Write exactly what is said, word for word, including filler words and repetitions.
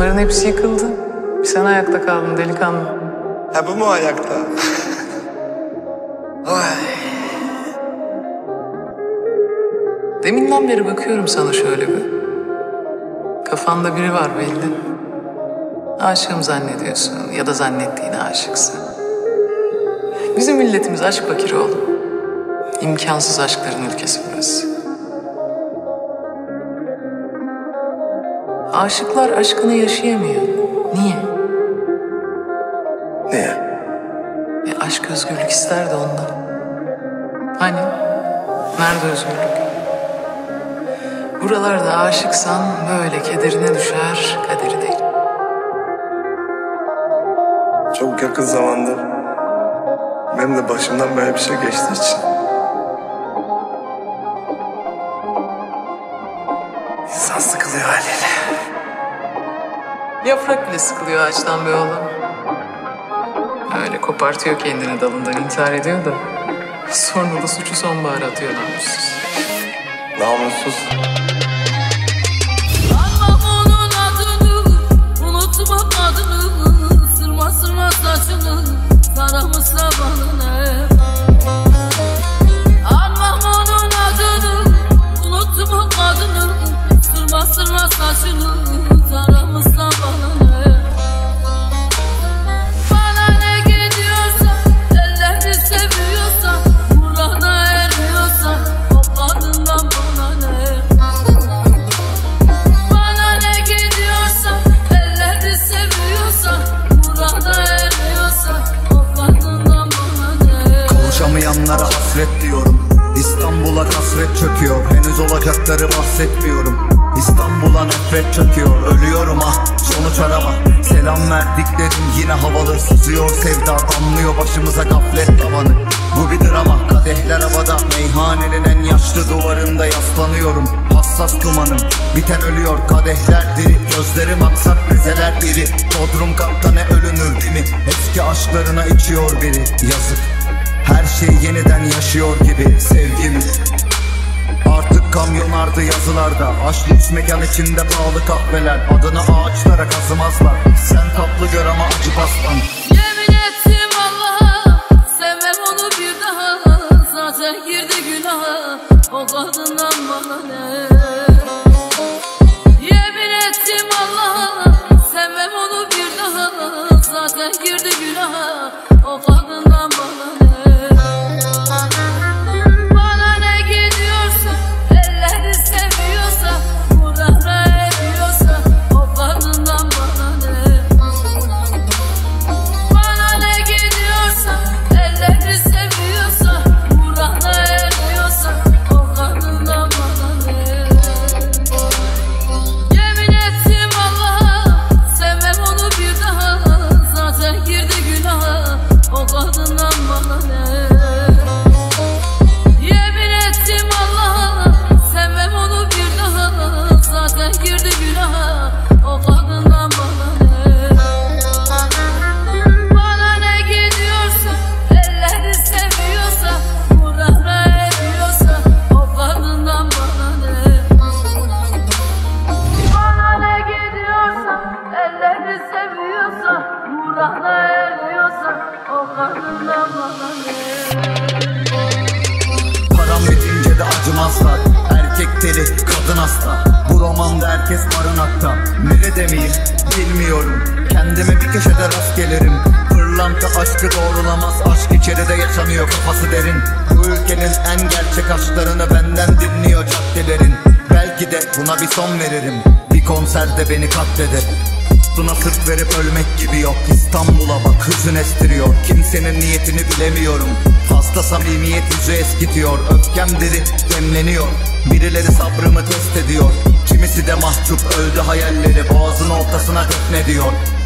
Onların hepsi yıkıldı. Bir sen ayakta kaldın delikanlı. Ha bu mu ayakta? Vay. Deminden beri bakıyorum sana şöyle bir. Kafanda biri var belli. Aşığım zannediyorsun ya da zannettiğine aşıksın. Bizim milletimiz aşk fakiri oğlum. İmkansız aşkların ülkesi burası. Aşıklar aşkını yaşayamıyor. Niye? Niye? E aşk özgürlük ister de ondan. Hani? Nerede özgürlük? Buralarda aşıksan böyle kederine düşer, kaderi değil. Çok yakın zamandır benim de başımdan böyle bir şey geçtiği için İnsan sıkılıyor haliyle. Yaprak bile sıkılıyor ağaçtan be oğlum. Öyle kopartıyor kendini dalından, intihar ediyor da sonra da suçu sonbahara atıyor namussuz. Namussuz. Anmam onun adını, unutma adını, sırma sırma saçını, taramış sabahını. Anmam onun adını, unutma adını, sırma sırma saçını, taramış sabahını. Bana ne gidiyorsa, ellerini seviyorsa, Kur'an'a eriyorsa, o kadından bana ne? Bana ne gidiyorsa, ellerini seviyorsa, Kur'an'a eriyorsa, o kadından bana ne? Kavuşamayanlara hasret diyorum. İstanbul'a kasvet çöküyor. Henüz olacakları bahsetmiyorum. İstanbul'a nefret çöküyor. Ölüyorum ah, sonuç arama. Selam verdiklerim yine havalı sızıyor. Sevda damlıyor başımıza gaflet tavanı. Bu bir drama. Kadehler havada, meyhanenin en yaşlı duvarında yaslanıyorum. Hassas dumanım, biten ölüyor. Kadehler diri, gözlerim aksak, rizeler iri. Bodrum katta ne ölünür değil mi? Eski aşklarına içiyor biri. Yazık, her şey yeniden yaşıyor gibi sevgimi. Artık kamyonlardı yazılarda, aşk lüks mekan içinde pahalı kahveler. Adını ağaçlara kazımazlar. Sen tatlı gör ama acı bastan. Yemin ettim Allah'a, sevmem onu bir daha. Zaten girdi günaha, o kadından bana ne? Yemin ettim Allah'a, sevmem onu bir daha. Zaten girdi günaha, o kadından bana ne? Bana ne gidiyorsa, elleri seviyorsa, Kur'an'a eriyorsa, o kadından bana ne? Bana ne gidiyorsa, elleri seviyorsa, Kur'an'a eriyorsa, o kadından bana ne? Yemin ettim Allah'a, sevmem onu bir daha. Zaten girdi günaha, o kadından bana ne? Yemin ettim Allah'a, sevmem onu bir daha. Zaten girdi günaha, o kadından bana ne? Bana ne gidiyorsa, elleri seviyorsa, Kur'an'a eriyorsa, o kadından bana ne? Bana ne gidiyorsa, elleri seviyorsa, Kur'an'a eriyorsa, o kadından bana ne? Param bitince de acımazlar. Erkek deli, kadın hasta. Bu romanda herkes barınakta. Nerede miyim bilmiyorum. Kendime bir köşede rast gelirim. Pırlanta aşkı doğrulamaz. Aşk içeride yaşanıyor, kafası derin. Bu ülkenin en gerçek aşklarını benden dinliyor caddelerin. Belki de buna bir son veririm. Bir konserde beni katleder. Buna sırt verip ölmek gibi yok. İstanbul'a bak, hüzün estiriyor. Kimsenin niyetini bilemiyorum. Fazla samimiyet yüzü eskitiyor. Öfkem diri demleniyor. Birileri sabrımı test ediyor. Kimisi de mahcup, öldü hayalleri. Boğazın ortasına defnediyor.